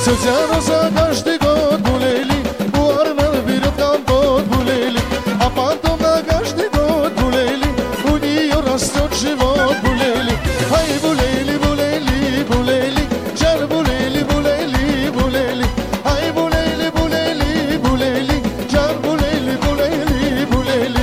Тетя Роза каждый год булели, у армян берет компот булели, а потом на каждый год булели, у нее растет живот булели. Ай, булели, булели, булели, жар булели, булели, булели, ай, булели, булели, булели, жар булели, булели, булели.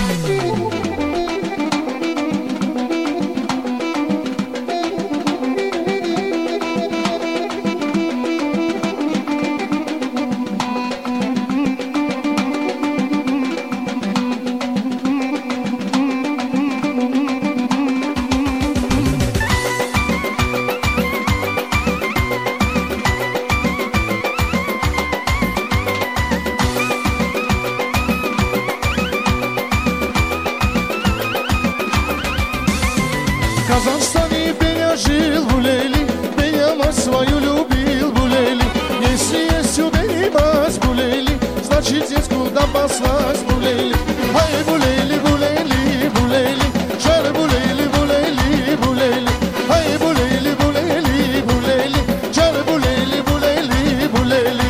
В Казахстане Пеня жил, булели, Пеня мать свою любил, булели. Если есть у Пени мать, булели, значит есть куда послать, булели. Ай, булели, булели, булели, жар булели, булели, булели, ай, булели, булели, булели, жар булели, булели, булели.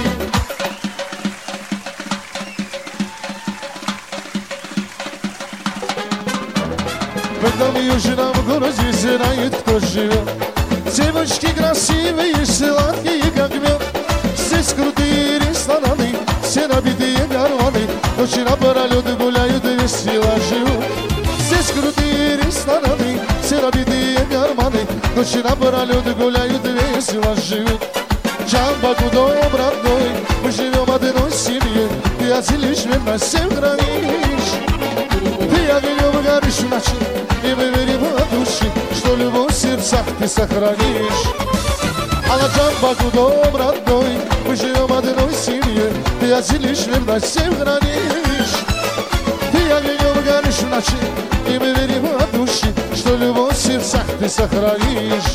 Когда мы жена в городе знает, кто живет. Девочки красивые, сладкие, как мед. Здесь крутые рестораны, все набитые карманы. Ночи напролет гуляют, весело живут. Здесь крутые рестораны, все набитые карманы. Ночи напролет гуляют, весело живут. Джамбаку дом родной, мы живем одной семьей. Ты отселишь меня, 7 гранич. Ты огнем горишь в ночи, и мы верим от души, что любовь в сердцах ты сохранишь. А на Джамбаку дом родной, мы живем одной семьей. Ты отселишь меня, 7 гранич. Ты огнем горишь в ночи, и мы верим от души, что любовь в сердцах ты сохранишь.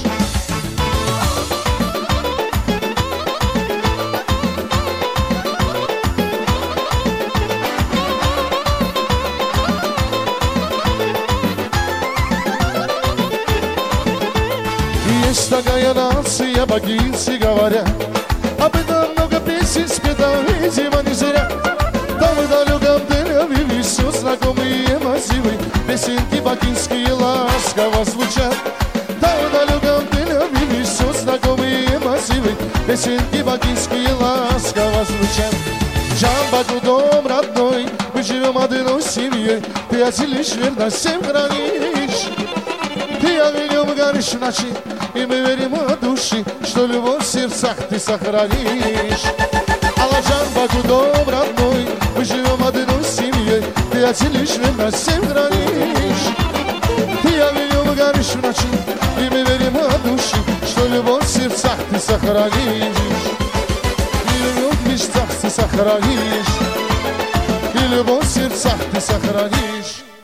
Есть такая нация, богинцы говорят, об этом много песен спета, видимо, не зря. Там в далеком Тель-Авиве все знакомые мотивы, песенки богинские ласково звучат. Там в далеком Тель-Авиве все знакомые мотивы, песенки богинские ласково звучат. Джамбаку дом родной, мы живем одной семьей. Ты отселишь верно 7 гранич. Ты огнем горишь в ночи, и мы верим от души, что любовь в сердцах ты сохранишь. Алла Джамбаку дом родной, мы живем одной семьей. Ты отселишь верно 7 гранич. Ты огнем горишь в ночи, и мы верим от души, что любовь в сердцах ты сохранишь. И любовь в мечтах ты сохранишь, и любовь в сердцах ты сохранишь.